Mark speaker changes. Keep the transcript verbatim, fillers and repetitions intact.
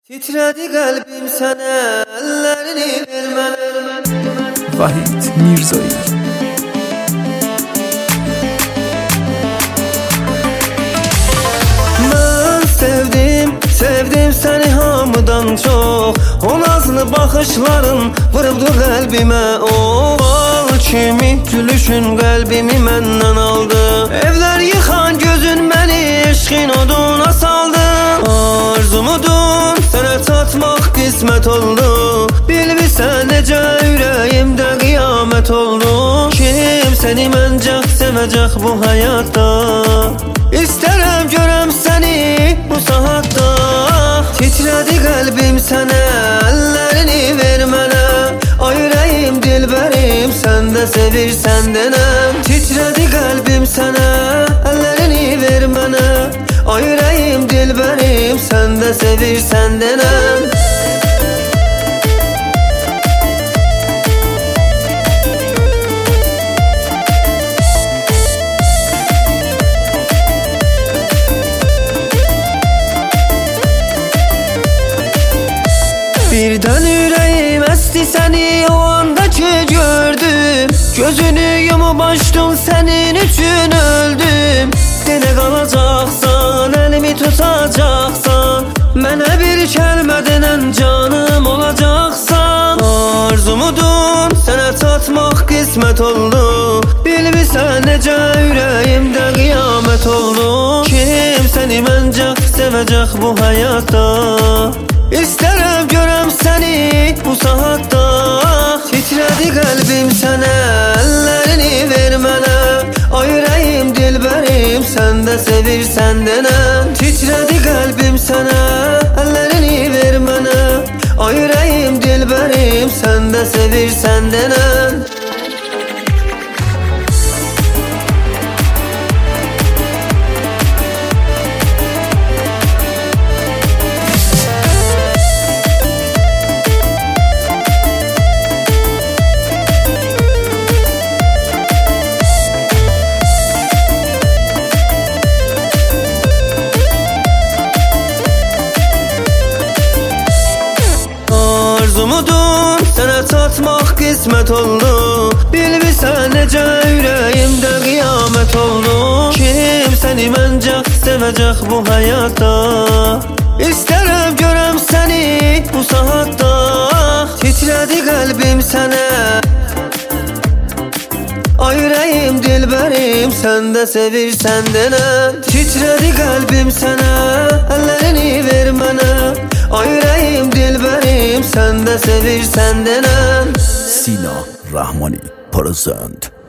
Speaker 1: Titredi kalbim sana, ellerini vermem.
Speaker 2: Vahid Mirzai.
Speaker 1: Ben sevdim, sevdim seni hamıdan çok. O nazlı bakışların vurubdu kalbime. O bal kimi gülüşün kalbimi menden aldı. Evler yıkan gözün beni eşkin oduna saldı. Arzumudun sana tatmak kısmet oldu. Bilbilsen nece yüreğimde kıyamet oldu. Kim seni mencek sevecek bu hayatta. İsterim görem seni bu saatte. Titredi kalbim sana, ellerini vermene. Ay yüreğim dilberim, sen de sevirsen denem. Titredi kalbim sana, ellerini vermene. Ay yüreğim dilberim, sen de sevirsen denem. Birden yüreğim esti seni o andaki gördüm. Gözünü yumup açtım senin için öldüm. Dene kalacaksan, elimi tutacaksan, bana bir kelime denen canım olacaksan. Arzumudun sana tatmak kısmet oldu. Bilbilsen nece yüreğimde kıyamet oldu. Kim seni mencek sevecek bu hayatta. İsterim görem seni bu saatte. Titredi kalbim sana, ellerini vermene. Ay yüreğim dilberim, sen de sevirsen denem. Titredi kalbim sana, ellerini vermene. Ay yüreğim dilberim, sen de sevirsen denem. Arzumudun sana tatmak kısmet oldu. Bilbilsen nece yüreğimde kıyamet oldu. Kim seni mencek sevecek bu hayatta. İsterim görem seni bu saatte. Titredi kalbim sana. Ay yüreğim dilberim, sen de sevirsen denem. Titredi kalbim sana, ellerini vermene. Ay yüreğim dilberim, sen de sevirsen denem.
Speaker 2: Sina Rahmani present.